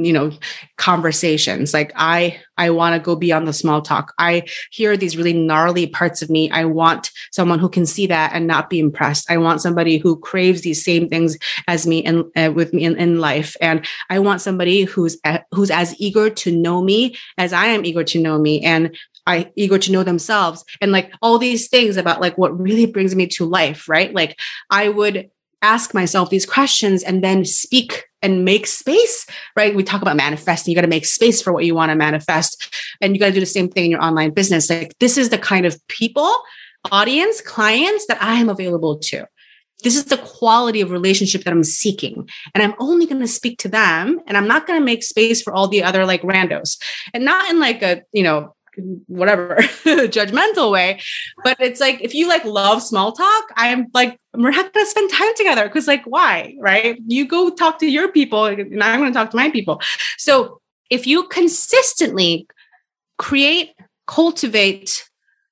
conversations. Like, I want to go beyond the small talk. I hear these really gnarly parts of me. I want someone who can see that and not be impressed. I want somebody who craves these same things as me and with me in life. And I want somebody who's as eager to know me as I am eager to know me, and eager to know themselves, and like all these things about like what really brings me to life, right? Like, I would ask myself these questions and then speak and make space, right? We talk about manifesting. You got to make space for what you want to manifest. And you got to do the same thing in your online business. Like, this is the kind of people, audience, clients that I am available to. This is the quality of relationship that I'm seeking. And I'm only going to speak to them. And I'm not going to make space for all the other like randos, and not in like a, whatever judgmental way. But it's like, if you like love small talk, I'm like, we're not going to spend time together, because like, why, right? You go talk to your people and I'm going to talk to my people. So if you consistently create, cultivate,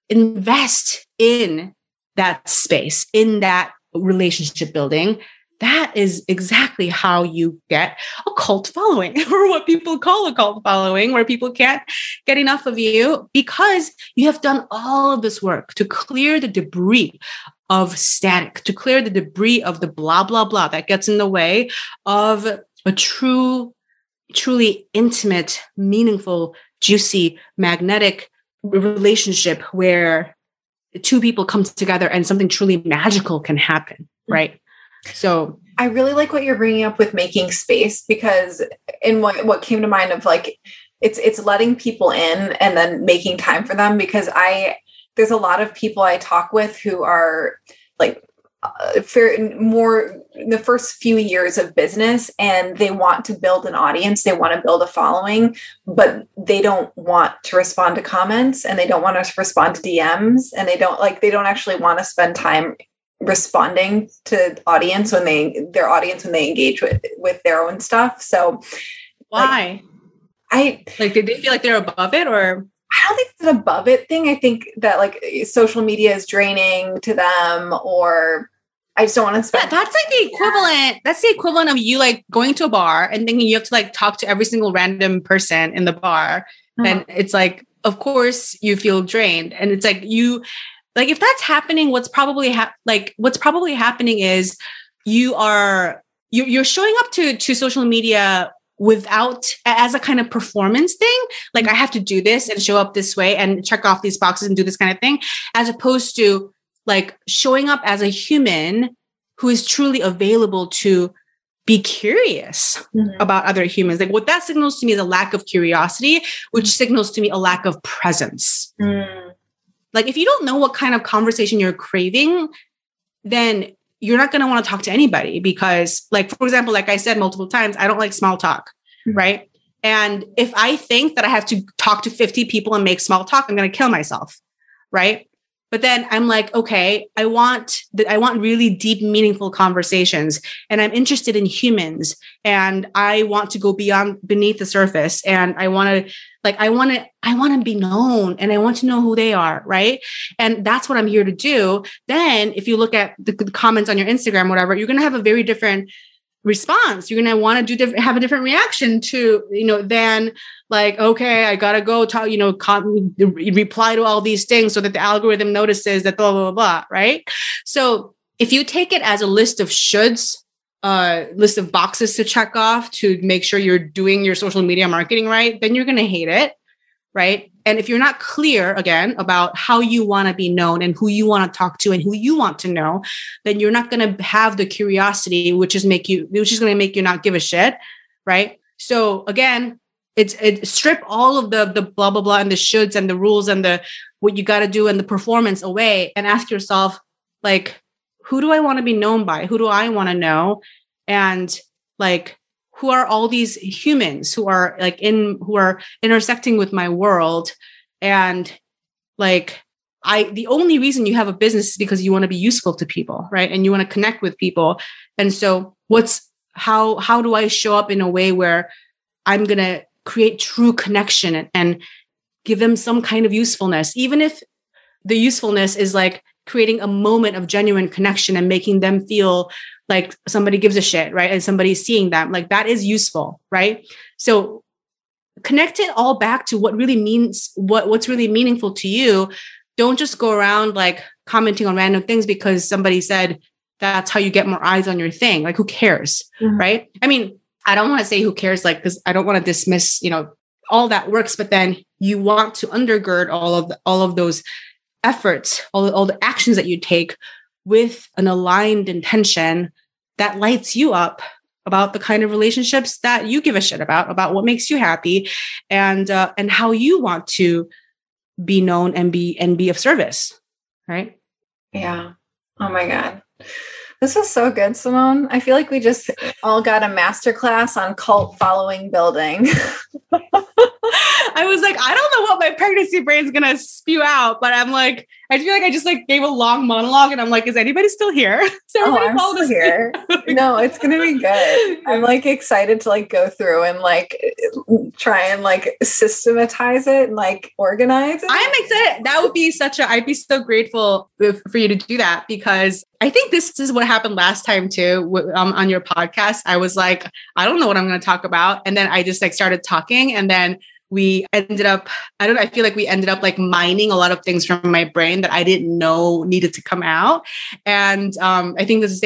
invest in that space, in that relationship building, that is exactly how you get a cult following, or what people call a cult following, where people can't get enough of you because you have done all of this work to clear the debris of static, to clear the debris of the blah, blah, blah that gets in the way of a truly intimate, meaningful, juicy, magnetic relationship where two people come together and something truly magical can happen, right? So I really like what you're bringing up with making space, because in what came to mind of like, it's letting people in and then making time for them, because there's a lot of people I talk with who are like more in the first few years of business, and they want to build an audience, they want to build a following, but they don't want to respond to comments, and they don't want to respond to DMs, and they don't actually want to spend time responding to their audience when they engage with their own stuff. So why? Did they feel like they're above it, or? I don't think it's an above it thing. I think that like social media is draining to them, or I just don't want to spend. Yeah, that's like the equivalent. That's the equivalent of you like going to a bar and thinking you have to like talk to every single random person in the bar. Uh-huh. And it's like, of course you feel drained. And it's like if that's happening, what's probably happening is you're showing up to social media as a kind of performance thing. Like, I have to do this and show up this way and check off these boxes and do this kind of thing, as opposed to like showing up as a human who is truly available to be curious about other humans. Like what that signals to me is a lack of curiosity, which signals to me a lack of presence. Like if you don't know what kind of conversation you're craving, then you're not going to want to talk to anybody because, like, for example, like I said multiple times, I don't like small talk, right? And if I think that I have to talk to 50 people and make small talk, I'm going to kill myself, right? But then I'm like, okay, I want really deep, meaningful conversations, and I'm interested in humans, and I want to go beneath the surface, and I want to be known, and I want to know who they are, right? And that's what I'm here to do. Then, if you look at the comments on your Instagram, whatever, you're going to have a very different response. You're going to want to have a different reaction to, than like, okay, I got to go talk, reply to all these things so that the algorithm notices that blah, blah, blah, blah, right? So if you take it as a list of shoulds, list of boxes to check off to make sure you're doing your social media marketing right, then you're going to hate it, right? And if you're not clear, again, about how you want to be known and who you want to talk to and who you want to know, then you're not going to have the curiosity, which is going to make you not give a shit, right? So again, it strip all of the blah, blah, blah, and the shoulds and the rules and the what you got to do and the performance away, and ask yourself, like, who do I want to be known by? Who do I want to know? And like, who are all these humans who are intersecting with my world? And like, the only reason you have a business is because you want to be useful to people, right? And you want to connect with people. And so how do I show up in a way where I'm going to create true connection and give them some kind of usefulness, even if the usefulness is like creating a moment of genuine connection and making them feel like somebody gives a shit, right? And somebody's seeing them, like that is useful, right? So connect it all back to what really means, what's really meaningful to you. Don't just go around like commenting on random things because somebody said that's how you get more eyes on your thing. Like, who cares, right? I mean, I don't want to say who cares, like, because I don't want to dismiss, all that works, but then you want to undergird all of those efforts, all the actions that you take with an aligned intention that lights you up about the kind of relationships that you give a shit about what makes you happy, and how you want to be known and be of service, right? Yeah. Oh my God. This is so good, Simone. I feel like we just all got a masterclass on cult following building. I was like, I don't know what my pregnancy brain's going to spew out, but I'm like, I feel like I just like gave a long monologue and I'm like, is anybody still here? I'm still here. No, it's going to be good. I'm like excited to like go through and like try and like systematize it and like organize it. I'm excited. That would be I'd be so grateful for you to do that, because I think this is what happened last time too, on your podcast. I was like, I don't know what I'm going to talk about. And then I just like started talking, and then we ended up, I feel like we ended up like mining a lot of things from my brain that I didn't know needed to come out. And I think that's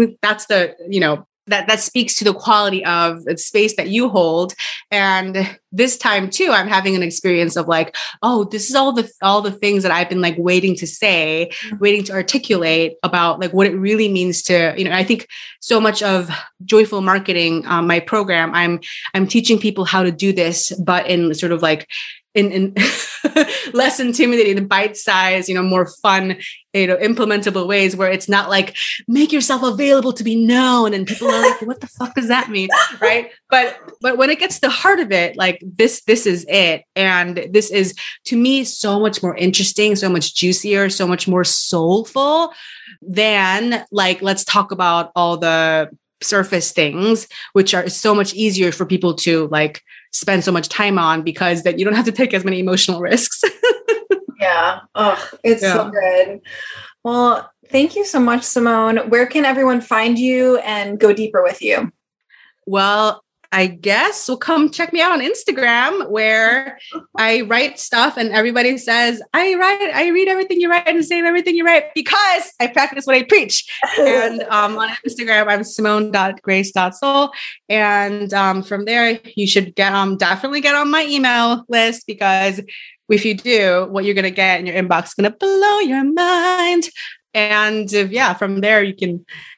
that speaks to the quality of the space that you hold. And this time too, I'm having an experience of like, oh, this is all the things that I've been like waiting to say, waiting to articulate about like what it really means to, I think so much of Joyful Marketing, my program, I'm teaching people how to do this, but in sort of like in less intimidating, bite-sized, more fun, implementable ways where it's not like make yourself available to be known and people are like, what the fuck does that mean? Right. But when it gets to the heart of it, like this is it. And this is to me so much more interesting, so much juicier, so much more soulful than like, let's talk about all the surface things, which are so much easier for people to like spend so much time on, because that you don't have to take as many emotional risks. Yeah. Oh, it's so good. Well, thank you so much, Simone. Where can everyone find you and go deeper with you? Well, I guess will come check me out on Instagram, where I write stuff and everybody says, I read everything you write and say everything you write because I practice what I preach. And on Instagram, I'm simone.grace.soul. And from there, you should definitely get on my email list, because if you do, what you're going to get in your inbox is going to blow your mind. And from there, you can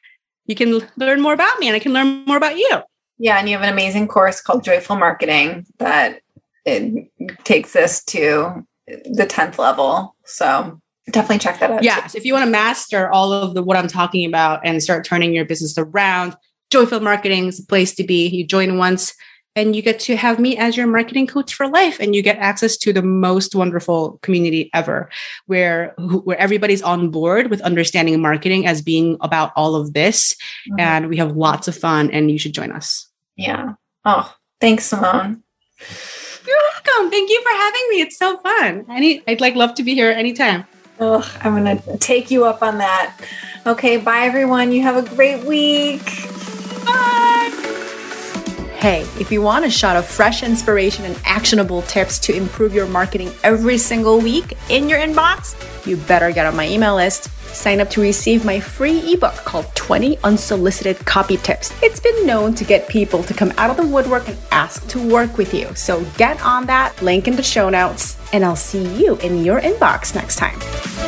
you can learn more about me and I can learn more about you. Yeah. And you have an amazing course called Joyful Marketing that it takes us to the 10th level. So definitely check that out. Yes. If you want to master all of what I'm talking about and start turning your business around, Joyful Marketing is the place to be. You join once and you get to have me as your marketing coach for life. And you get access to the most wonderful community ever, where everybody's on board with understanding marketing as being about all of this. Mm-hmm. And we have lots of fun and you should join us. Yeah. Oh, thanks, Simone. You're welcome. Thank you for having me. It's so fun. I'd love to be here anytime. Oh, I'm going to take you up on that. Okay. Bye, everyone. You have a great week. Bye. Hey, if you want a shot of fresh inspiration and actionable tips to improve your marketing every single week in your inbox, you better get on my email list. Sign up to receive my free ebook called 20 Unsolicited Copy Tips. It's been known to get people to come out of the woodwork and ask to work with you. So get on that, link in the show notes, and I'll see you in your inbox next time.